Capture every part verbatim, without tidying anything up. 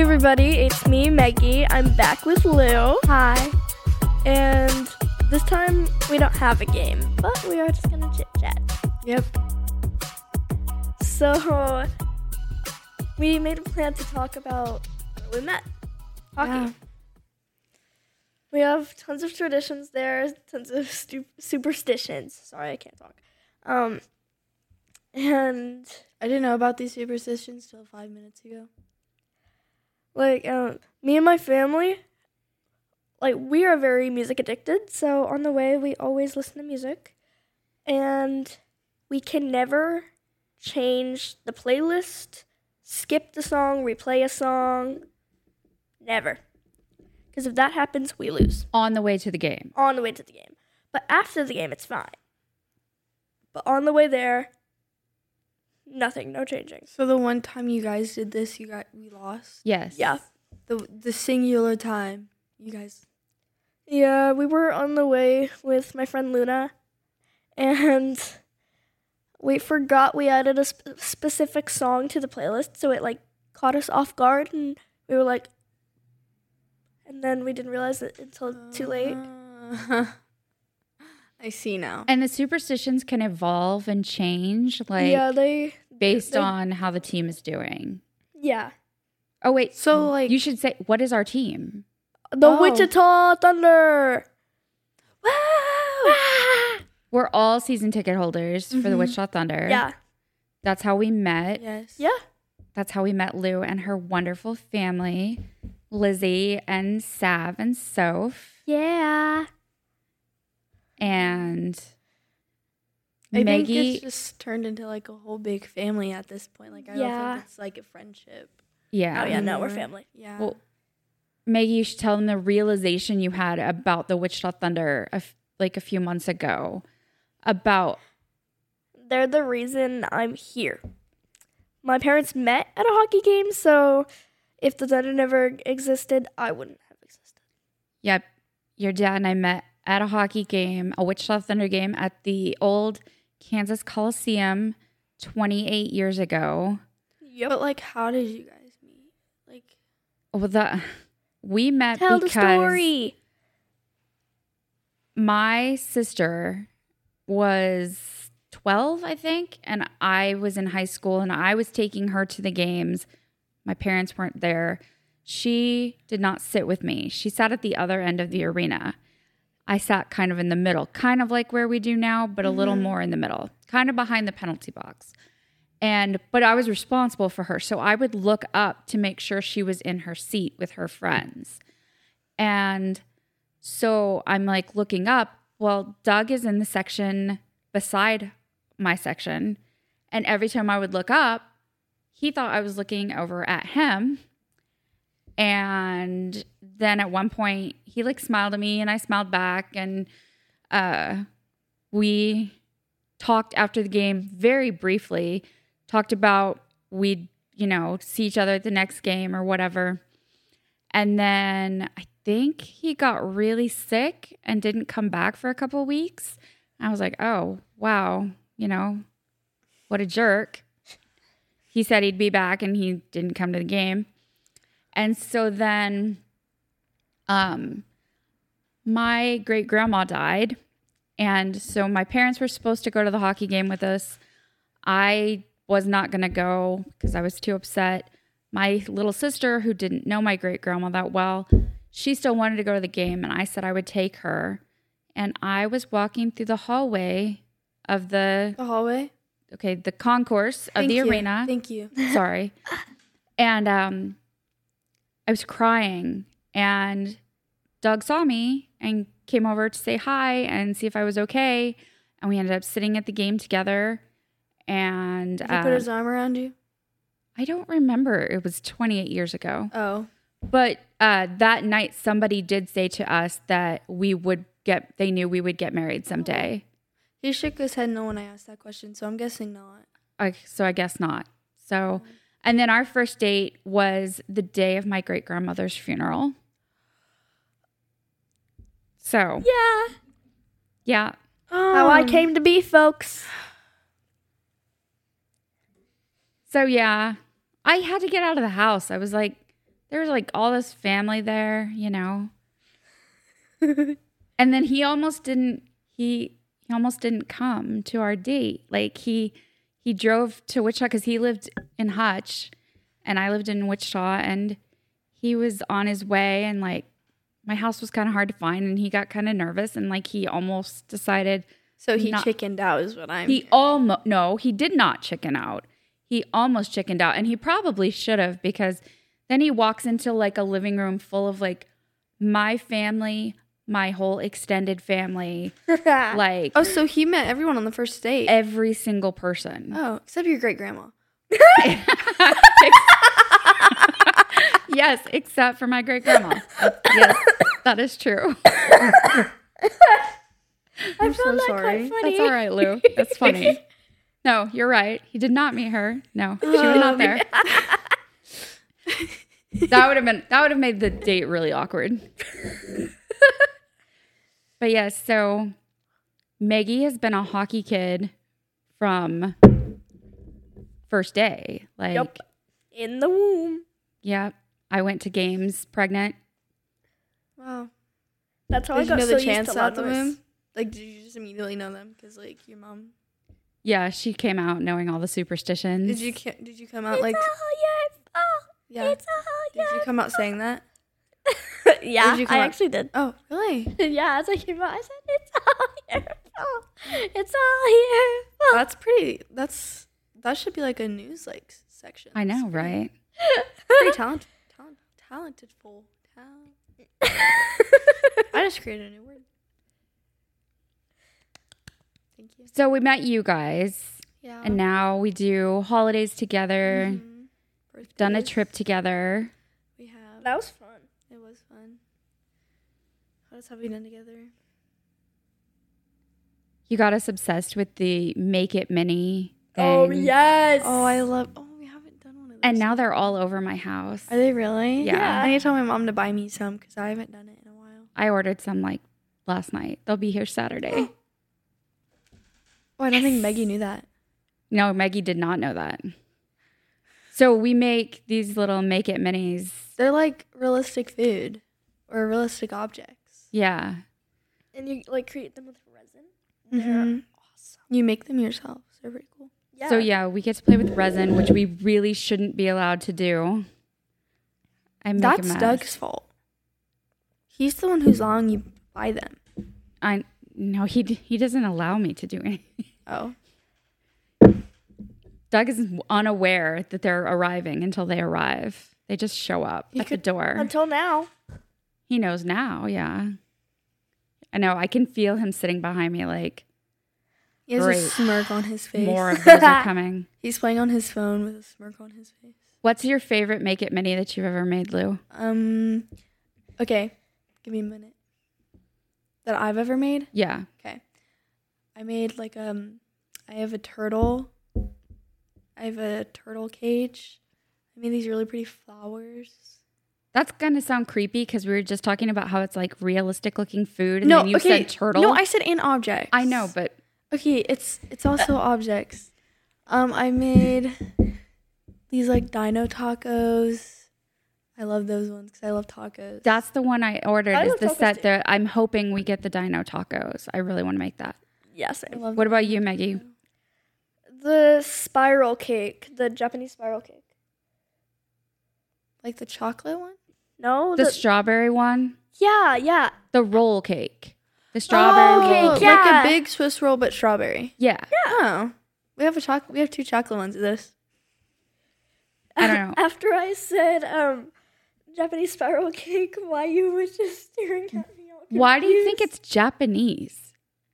everybody, it's me, Maggie. I'm back with Lou. Hi. And this time we don't have a game, but we are just gonna chit chat. Yep. So we made a plan to talk about where we met. Hockey. Yeah. We have tons of traditions there, tons of stu- superstitions. Sorry, I can't talk. Um, and I didn't know about these superstitions till five minutes ago. like um, me and my family, like we are very music addicted. So on the way, we always listen to music, and we can never change the playlist, skip the song, replay a song. Never. Because if that happens, we lose. On the way to the game. On the way to the game. But after the game, it's fine. But on the way there, nothing, no changing. So the one time you guys did this, you got we lost. Yes. Yeah. The the singular time, you guys. Yeah, we were on the way with my friend Luna, and we forgot we added a sp- specific song to the playlist, so it, like, caught us off guard, and we were like, and then we didn't realize it until too late. Uh, I see now. And the superstitions can evolve and change, like yeah, they, based they- on how the team is doing. yeah. Oh wait, So, like- you should say, what is our team? The Oh. Wichita Thunder! Wow! We're all season ticket holders for the Mhm. Wichita Thunder. Yeah. That's how we met. Yes. Yeah. That's how we met Lou and her wonderful family, Lizzie and Sav and Soph. Yeah. And I Maggie. think it's just turned into like a whole big family at this point. Like I Yeah. don't think it's like a friendship. yeah. Oh, yeah, no, we're anymore. family. Yeah. Well, Maggie, you should tell them the realization you had about the Wichita Thunder a f- like a few months ago about They're the reason I'm here. My parents met at a hockey game, so if the Thunder never existed, I wouldn't have existed. Yep. Your dad and I met at a hockey game, a Wichita Thunder game at the old Kansas Coliseum twenty-eight years ago. Yep. But like, how did you guys meet? Like, Well, the, we met Tell the because story. my sister was twelve, I think, and I was in high school and I was taking her to the games. My parents weren't there. She did not sit with me. She sat at the other end of the arena. I sat kind of in the middle, kind of like where we do now, but a little more in the middle, kind of behind the penalty box. And but I was responsible for her, so I would look up to make sure she was in her seat with her friends. And so I'm like looking up. Well, Doug is in the section beside my section, and every time I would look up, he thought I was looking over at him. And then at one point, he like smiled at me and I smiled back. And uh, we talked after the game very briefly, talked about we'd, you know, see each other at the next game or whatever. And then I think he got really sick and didn't come back for a couple of weeks. I was like, oh, wow, you know, what a jerk. He said he'd be back and he didn't come to the game. And so then um, my great grandma died. And so my parents were supposed to go to the hockey game with us. I was not going to go because I was too upset. My little sister, who didn't know my great grandma that well, she still wanted to go to the game. And I said I would take her. And I was walking through the hallway of the, the hallway. okay, the concourse of Thank the you. arena. Thank you. Sorry. And um, I was crying, and Doug saw me and came over to say hi and see if I was okay. And we ended up sitting at the game together. And Did he uh, put his arm around you? I don't remember. It was twenty-eight years ago. Oh. But uh, that night, somebody did say to us that we would get, they knew we would get married someday. He shook his head no when I asked that question, so I'm guessing not. I, so I guess not. So, and then our first date was the day of my great grandmother's funeral. So, Yeah. yeah. How I Um, came to be, folks. So, yeah, I had to get out of the house. I was like there was like all this family there, you know. And then he almost didn't he he almost didn't come to our date. Like he he drove to Wichita because he lived in Hutch and I lived in Wichita, and he was on his way, and like my house was kind of hard to find, and he got kind of nervous, and like he almost decided. So he not, chickened out is what I'm He almost no, he did not chicken out. He almost chickened out, and he probably should have, because then he walks into like a living room full of like my family, my whole extended family, like Oh, so he met everyone on the first date. every single person. Oh, except your great grandma. Yes, except for my great grandma. Yes, that is true. I I'm found so that sorry. quite funny. That's all right, Lou. That's funny. No, you're right. He did not meet her. No, she was not there. That would have been that would have made the date really awkward. But yes, so Maggie has been a hockey kid from first day. Like, Yep. In the womb. yeah, I went to games pregnant. Wow. That's how Did I you got know so the used chance to out the Lazarus. womb? Like, did you just immediately know them? Because, like, your mom. Yeah, she came out knowing all the superstitions. Did you ca- Did you come out like? It's all your fault. Yeah. It's all Did you come out saying that? yeah, Did you come I out- actually did. Oh, really? Yeah, as I came out, I said, "It's all your fault. It's all your fault." That's pretty. That's that should be like a news like section. I know, right? Pretty talented, talent, talented, full talent. I just created a new word. Thank you. So we met you guys, Yeah. and now we do holidays together. Mhm. Done a Birthdays. trip together. We have. That was fun. It was fun. What else have we done together? You got us obsessed with the Make It Mini thing. Oh yes. Oh, I love. Oh, we haven't done one of those. And now they're all over my house. Are they really? Yeah. I need to tell my mom to buy me some because I haven't done it in a while. I ordered some like last night. They'll be here Saturday. Oh, I don't think Maggie knew that. No, Maggie did not know that. So we make these little Make It Minis. They're like realistic food or realistic objects. Yeah. And you like create them with resin. Mhm. Awesome. You make them yourself. So they're pretty cool. Yeah. So yeah, we get to play with resin, which we really shouldn't be allowed to do. I make a That's mess. Doug's fault. He's the one who's allowing you to buy them. I no, he d- he doesn't allow me to do anything. Oh. Doug is unaware that they're arriving until they arrive. They just show up You at could- the door. Until now. He knows now, yeah. I know. I can feel him sitting behind me like, He has Great. a smirk on his face. more of those are coming. He's playing on his phone with a smirk on his face. What's your favorite Make It Mini that you've ever made, Lou? Um, okay, give me a minute. That I've ever made? Yeah. Okay. I made like, um, I have a turtle. I have a turtle cage. I made these really pretty flowers. That's going to sound creepy because we were just talking about how it's like realistic looking food. And no, then you okay. said turtle. No, I said an object. I know, but Okay, it's it's also objects. Um, I made these like dino tacos. I love those ones because I love tacos. that's the one I ordered I is love the tacos set too. that I'm hoping we get the dino tacos. I really want to make that. Yes. I love What them. about you, Maggie? The spiral cake, the Japanese spiral cake. Like the chocolate one? No, The the, strawberry one? yeah, yeah. The roll cake. The strawberry Oh, roll. okay, Like yeah. a big Swiss roll, but strawberry. Yeah. Oh, we have a chocolate. We have two chocolate ones of this. I don't know. After I said um, Japanese spiral cake, why you were just staring at me? all Why do you think confused. it's Japanese?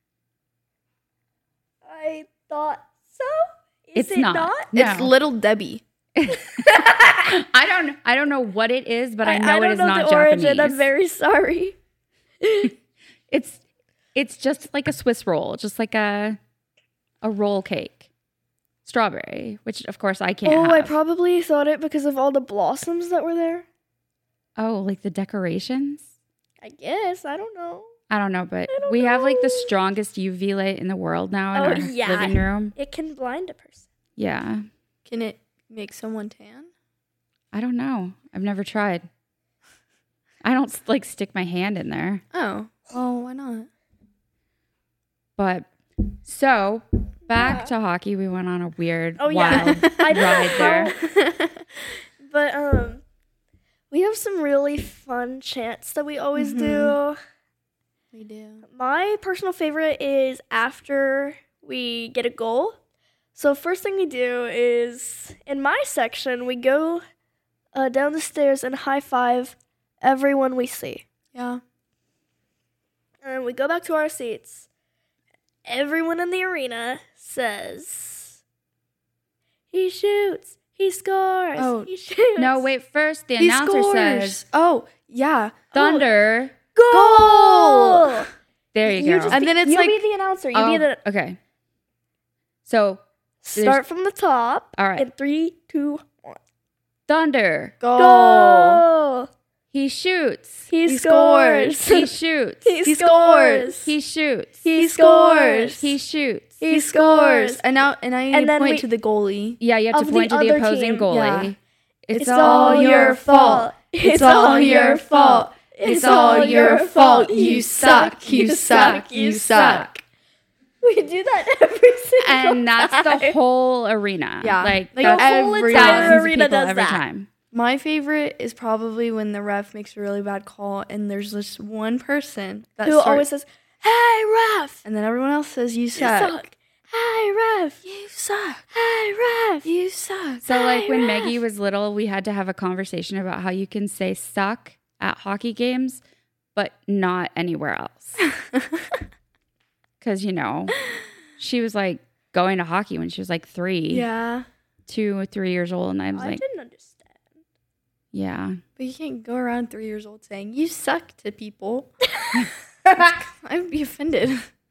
I thought so. Is It's it not. not? No. It's Little Debbie. I don't I don't know what it is, but I, know don't it is know not the origin. Japanese. I'm very sorry. It's it's just like a Swiss roll, just like a a roll cake. Strawberry, which of course I can't Oh, have. I probably thought it because of all the blossoms that were there. oh, like the decorations? I guess. I don't know. I don't know, but I don't we have like the know. strongest U V light in the world now in Oh, our yeah. living room. It can blind a person. Yeah. Can it make someone tan? I don't know. I've never tried. I don't like stick my hand in there. Oh, well, why not? But so back yeah. to hockey, we went on a weird, oh, wild yeah. I ride there. But um, we have some really fun chants that we always mm-hmm. do. We do. My personal favorite is after we get a goal. So first thing we do is, in my section, we go uh, down the stairs and high five everyone we see. Yeah. And we go back to our seats. Everyone in the arena says, he shoots, he scores, oh, he shoots. No, wait, first the he announcer scores. says, oh, yeah. Thunder. Oh, goal! There you, you go. Just and be, then it's you like, be the announcer. You oh, be the. Okay. So, start from the top. All right. In three, two, one. Thunder. Goal. Goal. He shoots. He, he scores. scores. He shoots. He, He scores. scores. He shoots. He, He scores. scores. He shoots. He, He scores. scores. And now, and now you need And to then point we- to the goalie. Yeah, you have Of to the point to the other opposing team. goalie. Yeah. It's, It's all your fault. It's all your fault. It's all your fault. You suck. You suck. You suck. We do that every single And that's time. the whole arena. Yeah. Like, Like that's the whole every- entire thousands of arena people does every that. time. My favorite is probably when the ref makes a really bad call and there's just one person that Who starts, always says, "Hey ref, and then everyone else says you you suck. suck. Hey ref, You suck. hey ref, You suck. So, like, Hey, when ref. Maggie was little, we had to have a conversation about how you can say suck at hockey games, but not anywhere else. Because, you know, she was like going to hockey when she was like three, Yeah. two or three years old. And I was I like, didn't understand. yeah. But you can't go around three years old saying you suck to people. I'd be offended.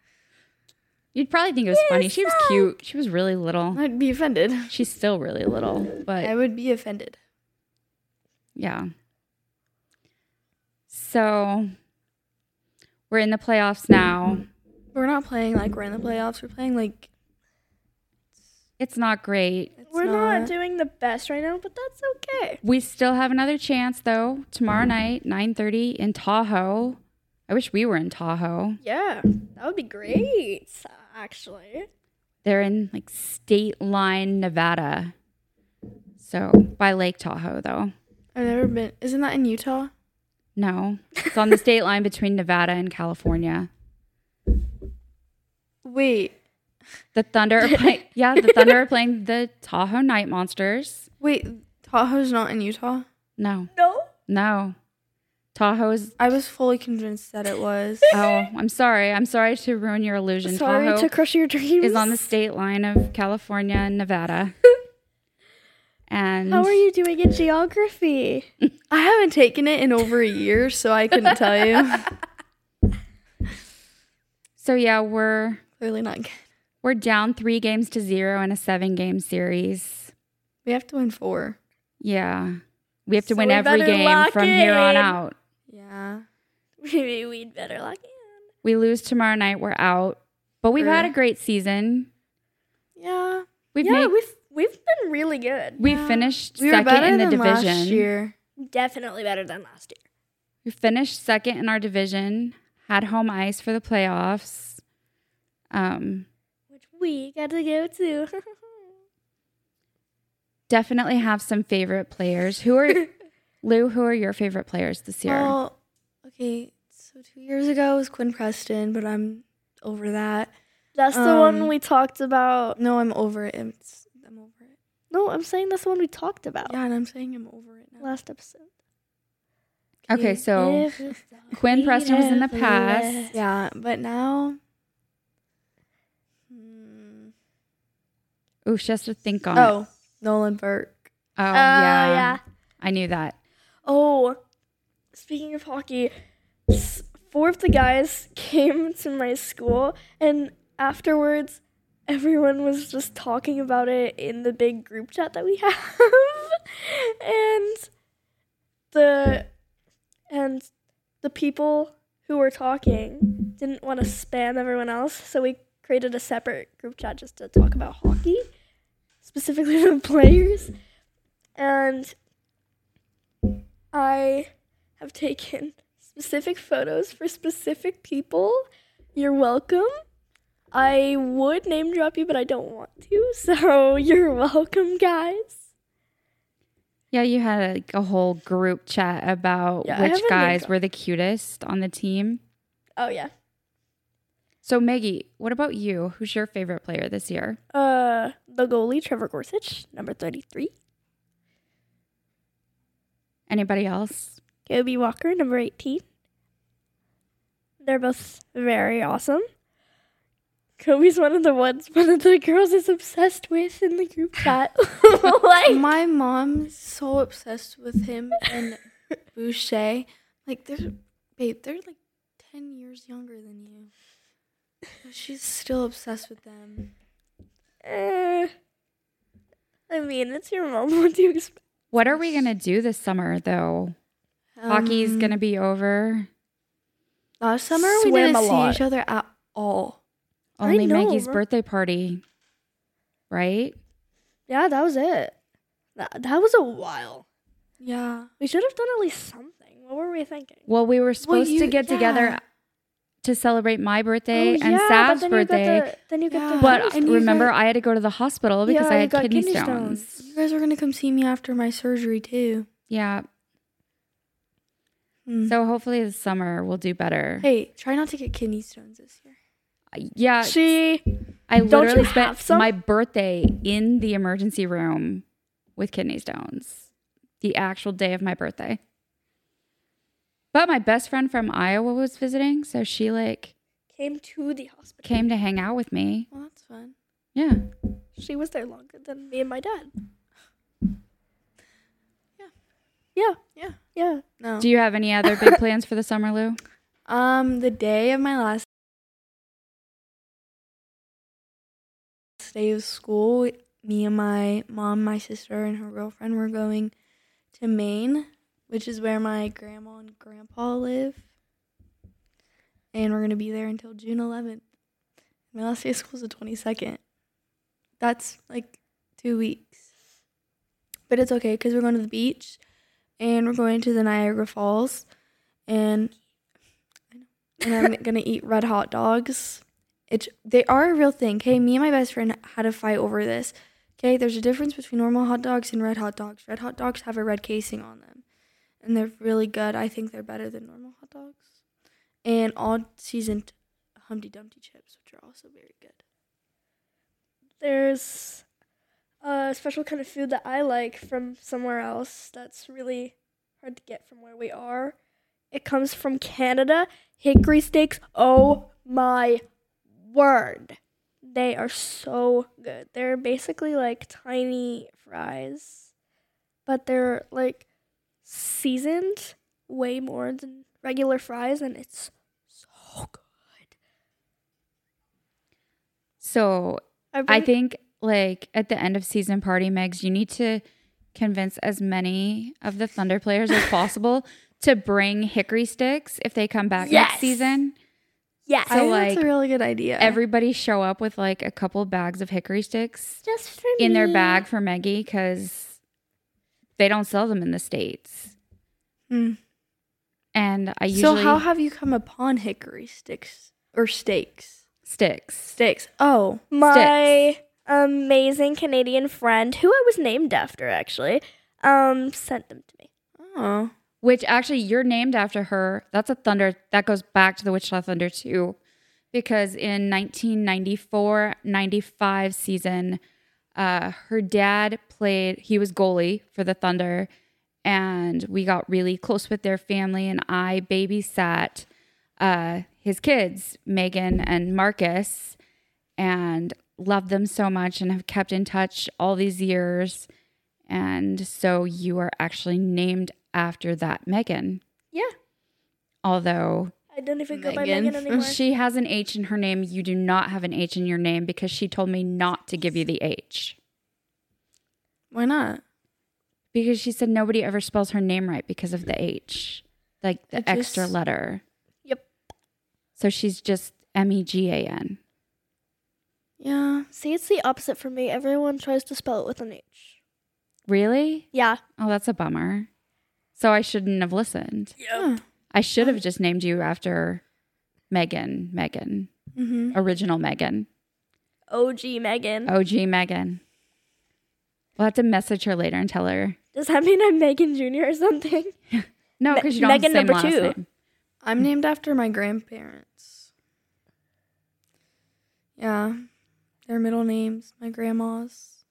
You'd probably think it was You funny. She was suck. cute. She was really little. I'd be offended. She's still really little, but I would be offended. yeah. So we're in the playoffs now. We're not playing like we're in the playoffs. We're playing like It's not great. it's We're not doing the best right now, but that's okay. We still have another chance though. Tomorrow night, nine thirty in Tahoe. I wish we were in Tahoe. Yeah, that would be great, actually. They're in like State Line, Nevada. So by Lake Tahoe though. I've never been. Isn't that in Utah? No. It's on the state line between Nevada and California. Wait. The Thunder are playing yeah, the Thunder are playing the Tahoe Night Monsters. Wait. Tahoe's not in Utah? No. No? No. Tahoe is I was fully convinced that it was. oh, I'm sorry. I'm sorry to ruin your illusion. Sorry Tahoe to crush your dreams. is on the state line of California and Nevada. And How are you doing in geography? I haven't taken it in over a year, so I couldn't tell you. So yeah, we're Clearly not good. we're down three games to zero in a seven game series. We have to win four. Yeah. We have to So win we every better game lock from here on in. out. Yeah. Maybe we'd better lock in. We lose tomorrow night, we're out. But we've had a True. great season. Yeah. We've yeah, made we've we've been really good. we Yeah. finished We were second better in the than last division. year. Definitely better than last year. We finished second in our division, had home ice for the playoffs. Um, Which we got to go to. definitely have some favorite players. Who are Lou? Who are your favorite players this year? Well, okay. So two years ago was Quinn Preston, but I'm over that. That's the Um, one we talked about. No, I'm over it. It's, I'm over it. No, I'm saying that's the one we talked about Yeah, and I'm saying I'm over it now. last episode. Okay, so Quinn Preston was in the past. Yeah, but now. Hmm. Ooh, she has to think on it. Oh, Nolan Burke. Oh, Oh, yeah. yeah. I knew that. Oh, speaking of hockey, s- four of the guys came to my school, and afterwards, everyone was just talking about it in the big group chat that we have. and the and the people who were talking didn't want to spam everyone else, so we created a separate group chat just to talk about hockey, specifically the players. And I have taken specific photos for specific people. You're welcome. I would name drop you, but I don't want to. So you're welcome, guys. Yeah, you had like a whole group chat about Yeah, I which haven't guys named- were the cutest on the team. Oh, yeah. So Maggie, what about you? Who's your favorite player this year? Uh, the goalie, Trevor Gorsuch, number thirty-three. Anybody else? Kobe Walker, number eighteen. They're both very awesome. Kobe's one of the ones one of the girls is obsessed with in the group chat. Like, My mom's so obsessed with him and Boucher. Like, they're, babe, they're like ten years younger than you. But she's still obsessed with them. eh, I mean, it's your mom. What do you expect? What are we gonna do this summer though? Hockey's Um, gonna be over. Last summer, we swim didn't a see lot. each other at all. I Only know, Maggie's right? birthday party, right? Yeah, that was it. That, that was a while. Yeah. We should have done at least something. What were we thinking? Well, we were supposed you- to get together yeah. to celebrate my birthday Oh, and yeah, but Sav's then you got birthday. the- then you got Yeah. the But And you remember, got- I had to go to the hospital because Yeah, I you had got kidney, kidney stones. stones. You guys are going to come see me after my surgery, too. Yeah. Hmm. So hopefully this summer we'll do better. Hey, try not to get kidney stones this year. Yeah. She I Don't you literally have spent some? my birthday in the emergency room with kidney stones. The actual day of my birthday. But my best friend from Iowa was visiting, so she like came to the hospital. came to hang out with me. Well, that's fun. Yeah. She was there longer than me and my dad. Yeah. Yeah. Yeah. Yeah. No. Do you have any other big plans for the summer, Lou? Um, the day of my last day of school, me and my mom, my sister, and her girlfriend were going to Maine, which is where my grandma and grandpa live. And we're going to be there until June eleventh. My last day of school is the twenty-second. That's like two weeks. But it's okay because we're going to the beach and we're going to the Niagara Falls. And and I'm gonna eat red hot dogs. It's they are a real thing. Okay, me and my best friend had a fight over this. Okay, there's a difference between normal hot dogs and red hot dogs. Red hot dogs have a red casing on them, and they're really good. I think they're better than normal hot dogs. And all seasoned Humpty Dumpty chips, which are also very good. There's a special kind of food that I like from somewhere else that's really hard to get from where we are. It comes from Canada. Hickory steaks. Oh my word. They are so good. They're basically like tiny fries, but they're like seasoned way more than regular fries, and it's so good. So I've I been- think like at the end of season party, Megs, you need to convince as many of the Thunder players as possible to bring hickory sticks if they come back Yes. next season. yes. So, I think like, that's a really good idea. Everybody show up with like a couple bags of hickory sticks just for in their me. bag for Maggie because they don't sell them in the States. Hmm. And I usually So how have you come upon hickory sticks or steaks? sticks. Sticks. Oh, My amazing Canadian friend, who I was named after actually, um, sent them to me. oh. Which actually you're named after her. That's a Thunder that goes back to the Wichita Thunder too. Because in nineteen ninety-four ninety-five season, uh, her dad played, he was goalie for the Thunder, and we got really close with their family, and I babysat uh, his kids, Megan and Marcus, and loved them so much and have kept in touch all these years. And so you are actually named after that Megan. Yeah, Although I don't even go by Megan. Megan anymore. she has an H in her name, you do not have an H in your name because she told me not to give you the H. Why not? Because she said nobody ever spells her name right because of the H, like the It extra just- letter. Yep. So she's just M E G A N. Yeah. See, it's the opposite for me. Everyone tries to spell it with an H. Really? Yeah, Oh, that's a bummer. So I shouldn't have listened. Yep. I should have just named you after Megan. Megan. Mm-hmm. Original Megan. O G Megan. O G Megan. We'll have to message her later and tell her. Does that mean I'm Megan Junior or something? No, Me- because you don't Megan have the number same last two. name. I'm named after my grandparents. Yeah. Their middle names, my grandma's.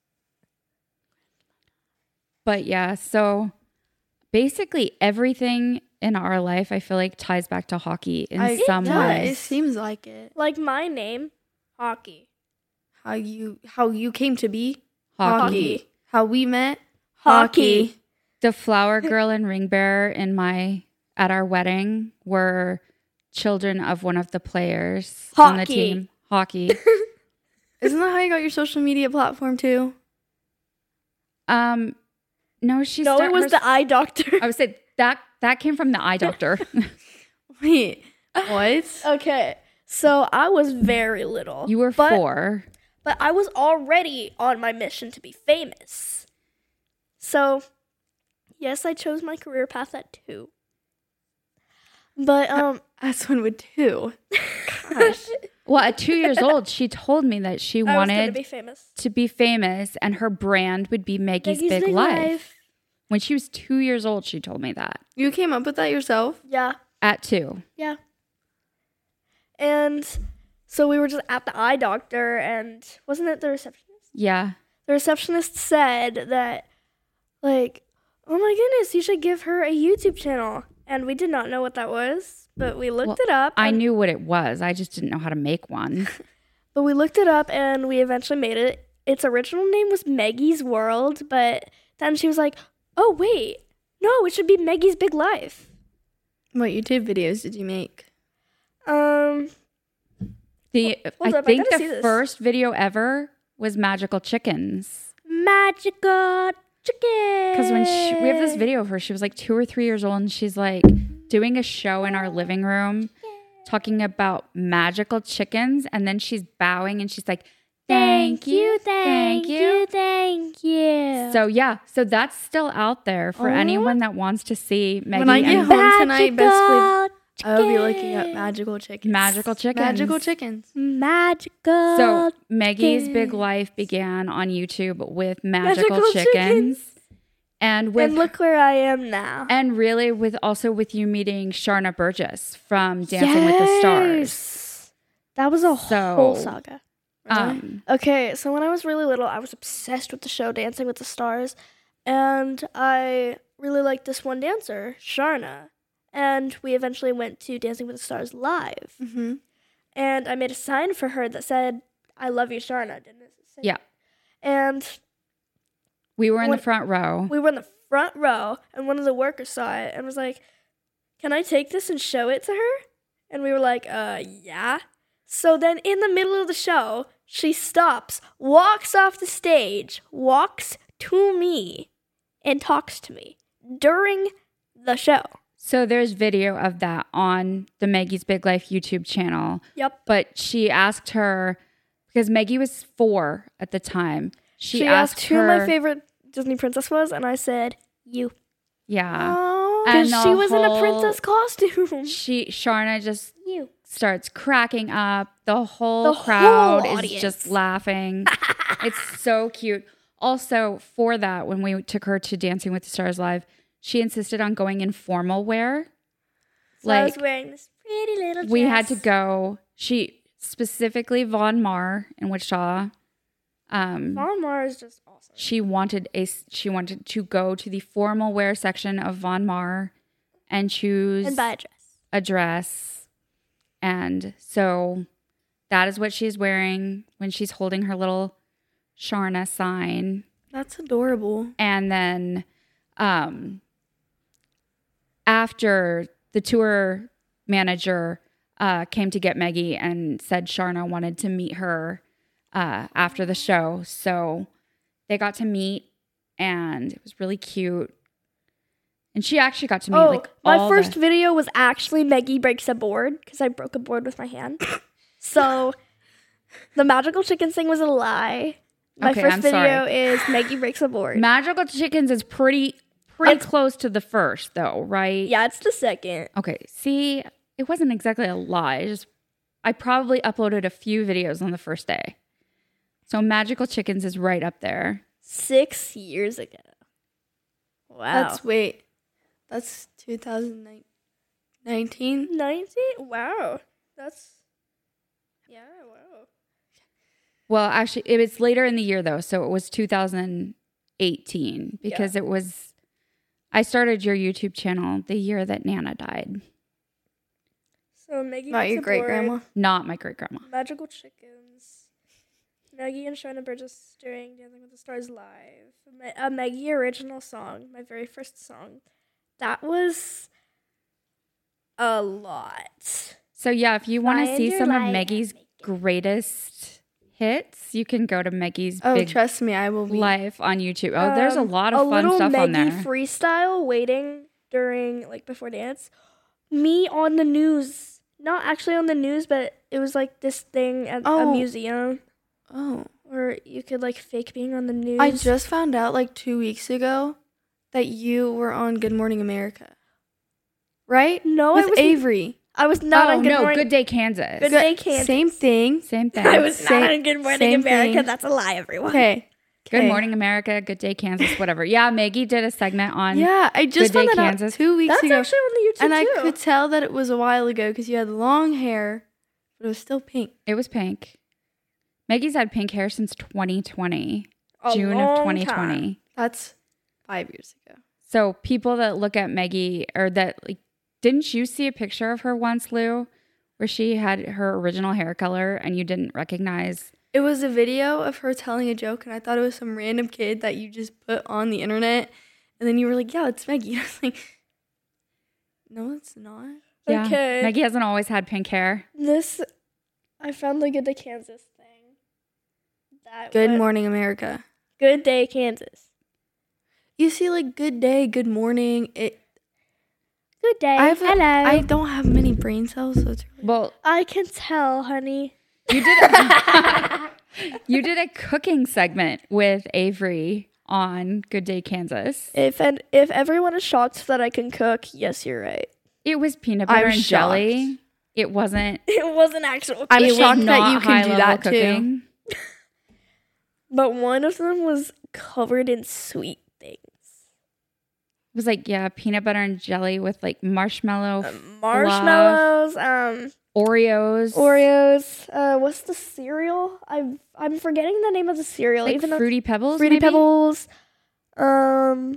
But yeah, so basically everything in our life, I feel like, ties back to hockey in I- some yeah, way. it seems like it. Like my name, Hockey. How you how you came to be? Hockey. Hockey. How we met? Hockey. The flower girl and ring bearer in my at our wedding were children of one of the players on the Hockey. team. Hockey. Isn't that how you got your social media platform too? Um, no, she's No, it was the eye doctor. I would say that that came from the eye doctor. Wait, what? Okay, so I was very little. You were but, four. But I was already on my mission to be famous. So, yes, I chose my career path at two. But, um... That's one with two. Gosh. Well, at two years old, she told me that she I was wanted going to be famous. to be famous and her brand would be Maggie's, Big, Life. When she was two years old, she told me that. You came up with that yourself? Yeah, At two. yeah. And so we were just at the eye doctor, and wasn't it the receptionist? Yeah. The receptionist said that, like, oh my goodness, you should give her a YouTube channel. And we did not know what that was, but we looked Well, it up. I and- knew what it was. I just didn't know how to make one. But we looked it up and we eventually made it. Its original name was Maggie's World, but then she was like, oh, wait. No, it should be Maggie's Big Life. What YouTube videos did you make? Um, The Hold I up, I think gotta the see this. first video ever was Magical Chickens. Magical Chicken. Because when she, we have this video of her, she was like two or three years old, and she's like doing a show in our living room talking about magical chickens, and then she's bowing and she's like, thank you, thank you. thank you. So yeah, so that's still out there for Oh. anyone that wants to see Maggie When I get and home tonight, best believe Magical I will be looking up magical chickens. Magical Chickens. Magical chickens. Magical. So Maggie's Big Chickens. Life began on YouTube with Magical, Magical Chickens. Chickens. And with and look where I am now. and really with also with you meeting Sharna Burgess from Dancing with the Stars. Yes. That was a So, whole saga. Um, Okay, so when I was really little, I was obsessed with the show Dancing with the Stars, and I really liked this one dancer, Sharna, and we eventually went to Dancing with the Stars live, Mm-hmm. and I made a sign for her that said, I love you, Sharna, didn't it? say Yeah. that? And we were in When- the front row. we were in the front row, and one of the workers saw it and was like, can I take this and show it to her? And we were like, uh, yeah. So then in the middle of the show, she stops, walks off the stage, walks to me, and talks to me during the show. So there's video of that on the Maggie's Big Life YouTube channel. Yep. But she asked her, because Maggie was four at the time. She, She, asked, asked who her, my favorite Disney princess was, and I said, you. Yeah. Oh. And Because the she was in a whole- princess costume. She Sharna just You. starts cracking up. The whole The crowd whole is audience. just laughing. It's so cute. Also, for that, when we took her to Dancing with the Stars Live, she insisted on going in formal wear. So I was Like, wearing this pretty little dress. we had to go. She specifically Von Mar in Wichita. Um, Von Mar is just awesome. she wanted a she wanted to go to the formal wear section of Von Mar and choose And buy a dress. a dress. And so that is what she's wearing when she's holding her little Sharna sign. That's adorable. And then um, after the tour manager uh, came to get Maggie and said Sharna wanted to meet her uh, after the show. So they got to meet and it was really cute. And she actually got to meet Oh, like my all first the- video was actually Maggie breaks a board because I broke a board with my hand. So the magical chicken thing was a lie. My Okay, first I'm video sorry. is Maggie breaks a board. Magical Chickens is pretty pretty It's- close to the first, though, right? Yeah, it's the second. Okay. See, it wasn't exactly a lie. I just I probably uploaded a few videos on the first day. So Magical Chickens is right up there. Six years ago. Wow. That's wait. That's two thousand nineteen. nineteen? Wow. That's, yeah, wow. Well, actually, it was later in the year, though. So it was two thousand eighteen because it was, I started your YouTube channel the year that Nana died. So Maggie Not gets your great aboard, grandma. Not my great grandma. Magical Chickens. Maggie and Shona Burgess doing Dancing with the Stars live. Ma- A Maggie original song, my very first song. That was a lot. So, yeah, if you want to Find see your some of light Maggie's and make it. greatest hits, you can go to Maggie's Oh, Big trust me, I will be. Life on YouTube. Oh, there's a Um, lot of a fun little stuff Maggie on there. freestyle waiting during, like, before dance. Me on the news. Not actually on the news, but it was like this thing at a Oh. museum Oh, where you could like fake being on the news. I just found out like two weeks ago that you were on Good Morning America, right? no, With I was Avery. I was not oh, on Good no, Morning. Good Day Kansas. Good Day Kansas. Same thing. Same thing. I was Same- not on Good Morning same America. thing. That's a lie, everyone. Okay. Good Morning America, Good Day Kansas, whatever. Yeah, Maggie did a segment on Yeah, I just Good Day found that Kansas. out two weeks That's ago, actually on the YouTube and I too. could tell that it was a while ago because you had long hair, but it was still pink. It was pink. Maggie's had pink hair since twenty twenty, A June long of twenty twenty. time. That's five years ago. So people that look at Maggie or that like, didn't you see a picture of her once, Lou, where she had her original hair color and you didn't recognize? It was a video of her telling a joke, and I thought it was some random kid that you just put on the internet, and then you were like, "Yeah, it's Maggie." I was like, "No, it's not." Yeah. Okay. Maggie hasn't always had pink hair. This, I found the Good Day Kansas thing. That Good was- Morning America. Good Day Kansas. You see, like, good day, good morning. It. Good day. I have a- Hello. I don't have many brain cells, so it's really. Well, I can tell, honey. you did a, you did a cooking segment with Avery on Good Day Kansas. If and if everyone is shocked that I can cook, yes, you're right. It was peanut butter I'm and jelly. It wasn't. It wasn't actual. I'm it was shocked that not you can do high-level that too. cooking. But one of them was covered in sweet things. It was like, yeah, peanut butter and jelly with like marshmallow, Um, marshmallows, um, Oreos, Oreos. Uh, what's the cereal? I'm I'm forgetting the name of the cereal. like even though Fruity Pebbles. Fruity maybe? Pebbles. Um,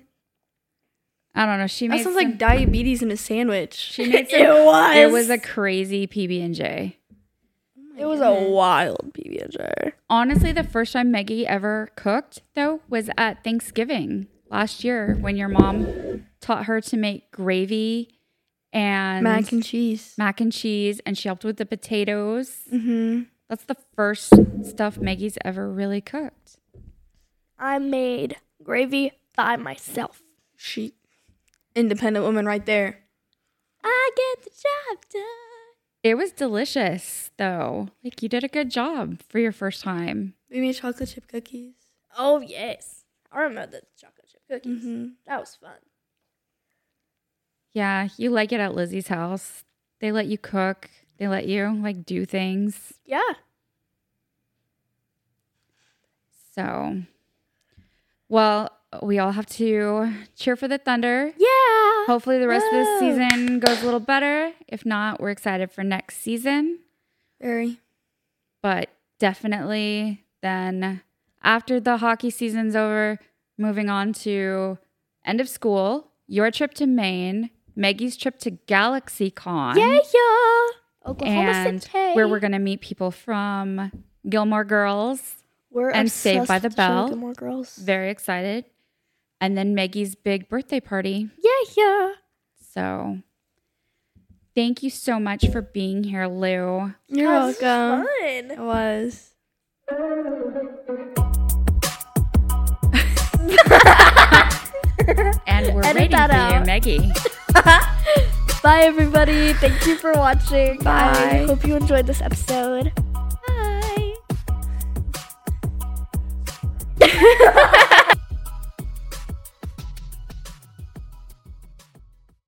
I don't know. She made That sounds some, like diabetes in a sandwich. she made some, it was. it was a crazy P B and J. It was a wild P B and J. Honestly, the first time Maggie ever cooked though was at Thanksgiving last year when your mom taught her to make gravy and mac and cheese. mac and cheese, and she helped with the potatoes. Mm-hmm. That's the first stuff Maggie's ever really cooked. I made gravy by myself. She, independent woman, right there. I get the job done. It was delicious, though. Like, you did a good job for your first time. We made chocolate chip cookies. Oh yes, I remember the chocolate chip cookies. Mm-hmm. That was fun. Yeah, you like it at Lizzie's house. They let you cook. They let you, like, do things. Yeah. So, well, we all have to cheer for the Thunder. Yeah. Hopefully the rest of this Whoa. season goes a little better. If not, we're excited for next season. Very. But definitely then after the hockey season's over, moving on to end of school, your trip to Maine, Maggie's trip to GalaxyCon. Yeah, yeah. Oklahoma And City. where we're going to meet people from Gilmore Girls. We're and obsessed Saved by the with the show Bell. Gilmore Girls. Very excited. And then Maggie's big birthday party. Yeah, yeah. So thank you so much for being here, Lou. You're That was welcome. Fun. It was. And we're Edit ready that for out. you, Maggie. Bye, everybody. Thank you for watching. I Bye. hope you enjoyed this episode. Bye.